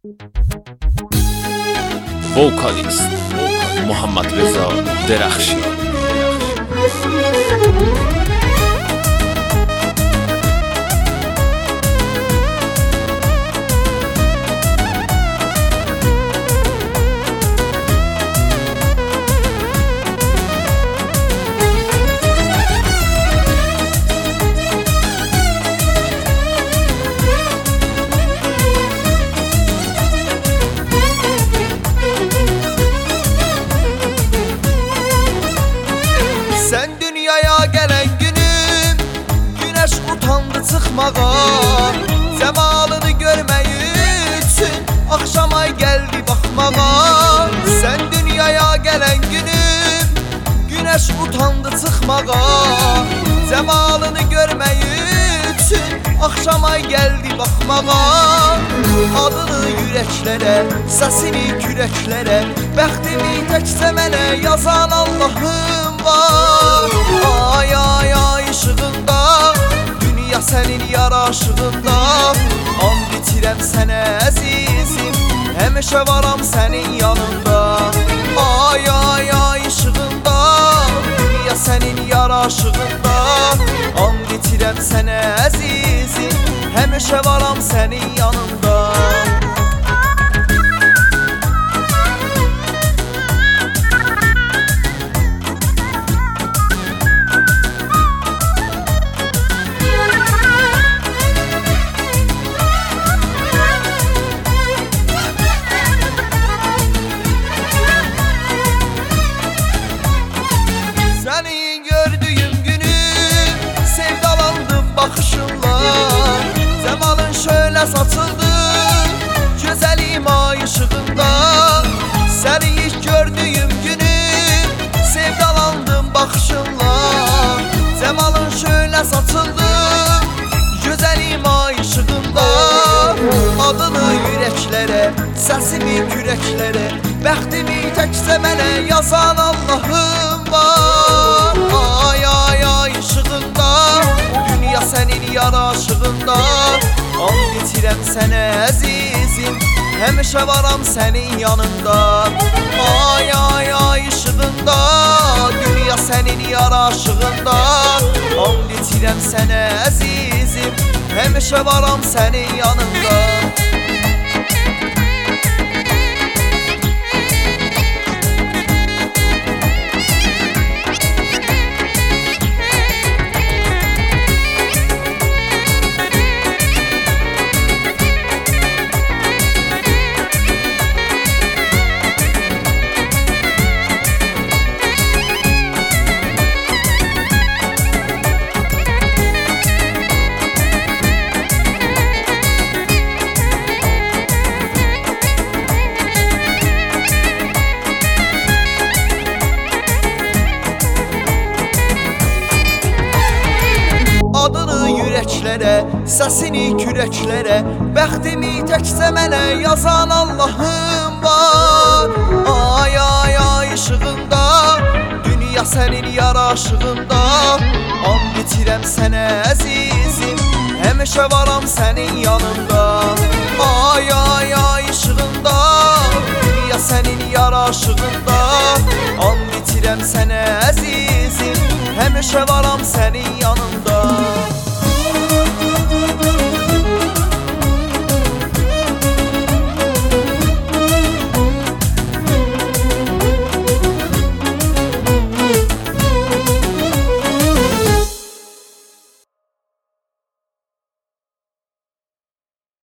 Vokalist Muhammad Reza Derakhshi. Sen dünyaya gelen günüm güneş utandı çıkmağa, cemalını görmeyi için akşam ay geldi bakmağa. Sen dünyaya gelen günüm güneş utandı çıkmağa, cemalını görmeyi için akşam ay geldi bakmağa. Adını yüreklere, sesini küreklere, bəxtimi təkcə mənə yazan Allah'ım var. Ay ay ay ışığında, dünya sənin yaraşığında, an bitirəm sənə əzizim, həmişə varam sənin yanında. Ay ay ay ışığında, dünya sənin yaraşığında, an bitirəm sənə əzizim, həmişə varam sənin yanında. Seni gördüğüm günü sevdalandım bakışınla, cemalın şöyle saçıldı güzelim ay ışığında. Seni ilk gördüğüm günü sevdalandım bakışınla, cemalın şöyle saçıldı güzelim ay ışığında. Adını yüreklere, sesimi küreklere, bəxtimi təkcə mənə yazan Allah'ım var. Ay ay ay ışığında, dünya sənin yaraşığında, an bitirəm sənə əzizim, həmişə varam sənin yanında. Ay ay ay ışığında, dünya sənin yaraşığında, an bitirəm sənə əzizim, həmişə varam sənin yanında. Adını yüreklere, sesini küreklere, bəxtimi təkcə mənə yazan Allah'ım var. Ay ay ay ışığında, dünya sənin yaraşığında, an bitirəm sənə əzizim, həmişə varam sənin yanında. Ay ay ay ışığında, dünya sənin yaraşığında, an bitirəm sənə əzizim, həmişə varam sənin